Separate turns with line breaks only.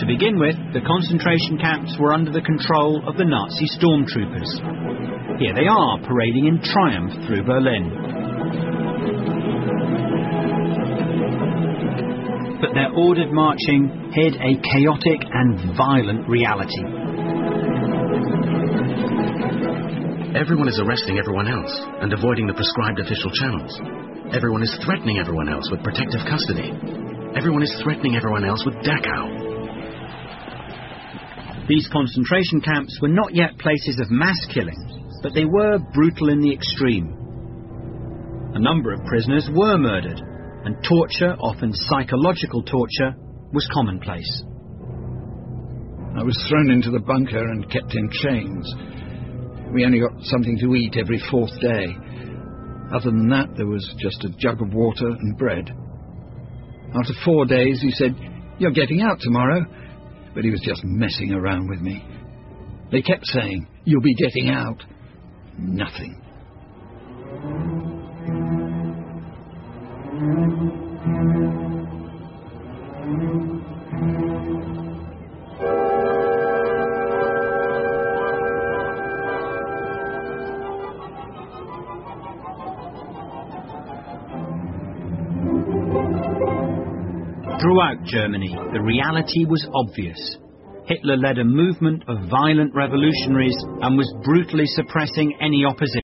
begin with, the concentration camps were under the control of the Nazi stormtroopers. Here they are, parading in triumph through Berlin. But their ordered marching hid a chaotic and violent reality.
Everyone is arresting everyone else and avoiding the prescribed official channels. Everyone is threatening everyone else with protective custody. Everyone is threatening everyone else with Dachau.
These concentration camps were not yet places of mass killing, but they were brutal in the extreme. A number of prisoners were murdered, and torture, often psychological torture, was commonplace.
I was thrown into the bunker and kept in chains. We only got something to eat every fourth day. Other than that, there was just a jug of water and bread. After 4 days, he said, "You're getting out tomorrow." But he was just messing around with me. They kept saying, "You'll be getting out." Nothing.
Throughout Germany, the reality was obvious. Hitler led a movement of violent revolutionaries and was brutally suppressing any opposition.